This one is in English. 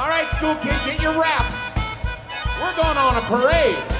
All right, school kid, get your wraps. We're going on a parade.